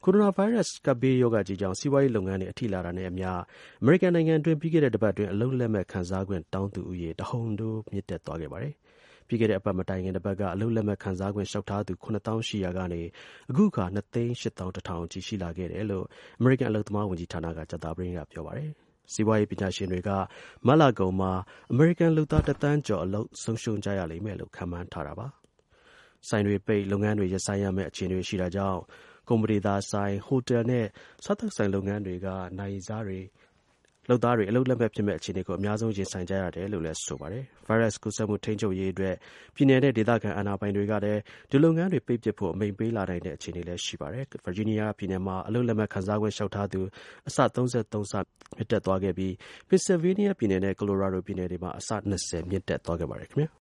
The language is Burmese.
ကိုရိုနာဗိုင်းရပ်စ်ကပ်ဘေးရောဂါကြီးကြောင့်စီးပွားရေးလုပ်ငန်းတွေအထိလာတာနဲ့အမျှအမေရိကန်နိုင်ငံအတွင်းပြီးခဲ့တဲ့တစ်ပတ်အတွင်းအလုပ်လက်မဲ့ခံစားခွင့်တောင်းသူဦးရေတဟုန်ထိုးမြင့်တက်သွားခဲ့ပါတယ်။ပြီးခဲ့တဲ့အပတ်မတိုင်ခင်တစ်ပတ်ကအလုပ်လက်မဲ့ခံစားခွင့်လျှောက်ထားသူ 9,800 ကနေအခုအခါ 2,810,000 အထိရှိလာခဲ့တယ်လို့အမေရိကန်အလုပ်သမားဝန်ကြီးဌာနကကြာသပတေးနေ့ကပြောပါတယ်။စီးပွားရေးပညာရှင်တွေကမတ်လကုန်မှာအမေရိကန်လုပ်သား1 သန်းကျော်အလုပ်ဆုံးရှုံးကြရလိမ့်မယ်လို့ခန့်မှန်းထားတာပါ။ဆိုင်တွေပိတ်လုပ်ငန်းတွေရပ်ဆိုင်းရမယ့်အခြေအနေရှိတာကြောင့်ကုမ္ပဏီသားဆိုင်ဟိုတယ်နဲ့စားသောက်ဆိုင်လုပ်ငန်းတွေကနာရီစားတွေလုပ်သားတွေအလုပ်လက်မဲ့ဖြစ်မဲ့အခြေအနေကိုအများဆုံးရင်ဆိုင်ကြရတယ်လို့လည်းဆိုပါတယ်။ ဗိုင်းရပ်စ်ကူးစက်မှုထိန်းချုပ်ရေးအတွက်ပြည်နယ်နဲ့ဒေသခံအာဏာပိုင်တွေကလည်းဒီလုပ်ငန်းတွေပိတ်ပစ်ဖို့အမိန့်ပေးလာနိုင်တဲ့အခြေအနေလည်းရှိပါတယ်။ ဗာဂျီးနီးယားပြည်နယ်မှာအလုပ်လက်မဲ့ခံစားခွင့်လျှောက်ထားသူအဆ 33 ဆမြင့်တက်သွားခဲ့ပြီးပင်ဆယ်ဗေးနီးယားပြည်နယ်နဲ့ကယ်လိုရာဒိုပြည်နယ်တွေမှာအဆ 20 မြင့်တက်သွားခဲ့ပါတယ်ခင်ဗျာ